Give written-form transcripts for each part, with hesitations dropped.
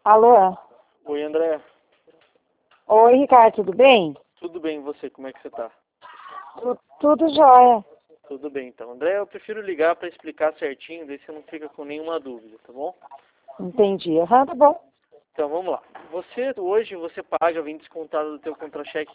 Alô? Oi, André. Oi, Ricardo, tudo bem? Tudo bem, e você? Como é que você tá? Tudo jóia. Tudo bem, então. André, eu prefiro ligar para explicar certinho, daí você não fica com nenhuma dúvida, tá bom? Entendi. Aham, tá bom. Então, vamos lá. Hoje, você paga, vem descontado do teu contra-cheque,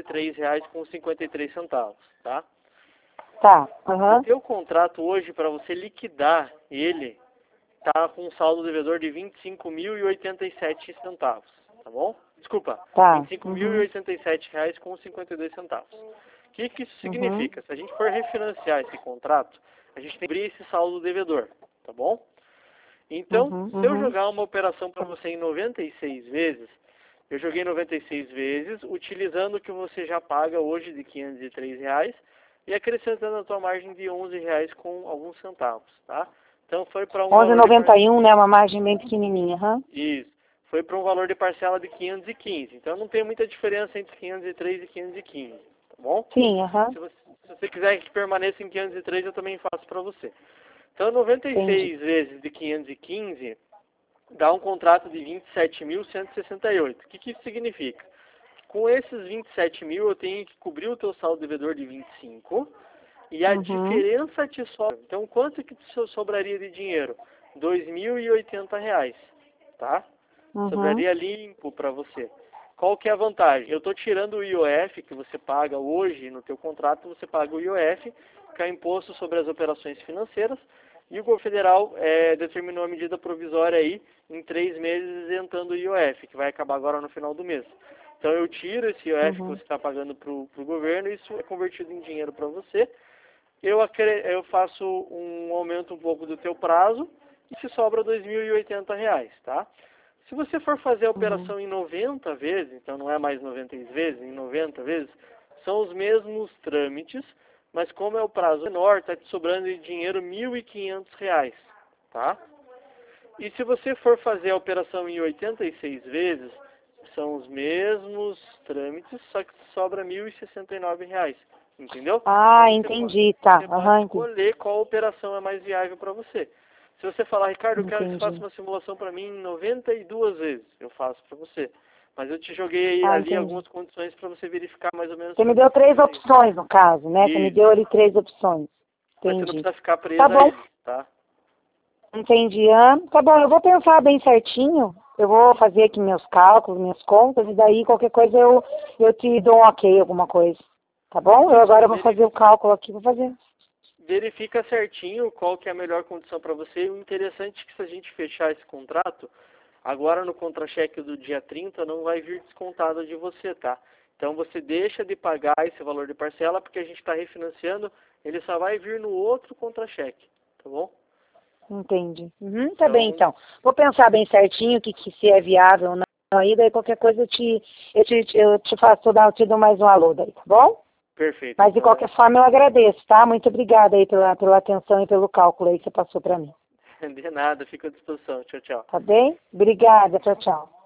R$ 503,53, tá? Tá, O aham. teu contrato hoje, para você liquidar ele, tá com um saldo devedor de R$ 25.087, tá bom? Desculpa, Tá. Uhum. R$ 25.087,52. O que isso Uhum. significa? Se a gente for refinanciar esse contrato, a gente tem que abrir esse saldo devedor, tá bom? Então, Uhum. se eu Uhum. jogar uma operação para você em 96 vezes, eu joguei 96 vezes, utilizando o que você já paga hoje de R$ 503 e acrescentando a tua margem de R$ 11 com alguns centavos, tá? Então foi para um valor de 11,91, né? Uma margem bem pequenininha, aham. Isso. Foi para um valor de parcela de 515. Então não tem muita diferença entre 503 e 515, tá bom? Sim, aham. Se você quiser que permaneça em 503, eu também faço para você. Então Entendi. 96 vezes de 515 dá um contrato de 27.168. O que isso significa? Com esses 27 mil eu tenho que cobrir o teu saldo devedor de 25 e a Uhum. diferença te sobra. Então quanto que te sobraria de dinheiro? R$ 2.080, tá? Uhum. Sobraria limpo para você. Qual que é a vantagem? Eu estou tirando o IOF que você paga hoje no teu contrato, você paga o IOF, que é o imposto sobre as operações financeiras, e o governo federal determinou a medida provisória aí em 3 meses isentando o IOF, que vai acabar agora no final do mês. Então eu tiro esse IOF que Uhum. você está pagando para o governo, e isso é convertido em dinheiro para você. Eu faço um aumento um pouco do teu prazo e se sobra R$ 2.080, tá? Se você for fazer a Uhum. operação em 90 vezes, então não é mais 96 vezes, em 90 vezes, são os mesmos trâmites, mas como é o prazo menor, está te sobrando de dinheiro R$ 1.500, tá? E se você for fazer a operação em 86 vezes, são os mesmos trâmites, só que sobra R$ 1.069, entendeu? Então Ah, entendi, tá. você pode Aham, entendi. escolher qual operação é mais viável para você. Se você falar, Ricardo, eu quero que você faça Entendi. uma simulação para mim em 92 vezes, eu faço para você. Mas eu te joguei Ah, ali entendi. algumas condições para você verificar mais ou menos Você me quanto deu que 3 sobraria. opções, no caso, né? Você me Isso. deu ali 3 opções. Mas você não Entendi. precisa ficar Tá presa a bom. eles, tá? Entendi. Ah, tá bom, eu vou pensar bem certinho. Eu vou fazer aqui meus cálculos, minhas contas, e daí qualquer coisa eu te dou um ok, alguma coisa. Tá bom? Eu Isso, agora vou fazer o cálculo aqui, vou fazer. verifica certinho qual que é a melhor condição para você. E o interessante é que se a gente fechar esse contrato, agora no contra-cheque do dia 30 não vai vir descontado de você, tá? Então você deixa de pagar esse valor de parcela porque a gente está refinanciando, ele só vai vir no outro contra-cheque, tá bom? Entendi. Uhum, tá bem, Então, então. Vou pensar bem certinho que se é viável ou não. Aí daí qualquer coisa eu te faço, eu te dou mais um alô daí, tá bom? perfeito Mas de então, André. qualquer forma eu agradeço, tá? Muito obrigada aí pela atenção e pelo cálculo aí que você passou para mim. De nada, fico à disposição. Tchau, tchau. Tá bem? Obrigada, tchau, tchau.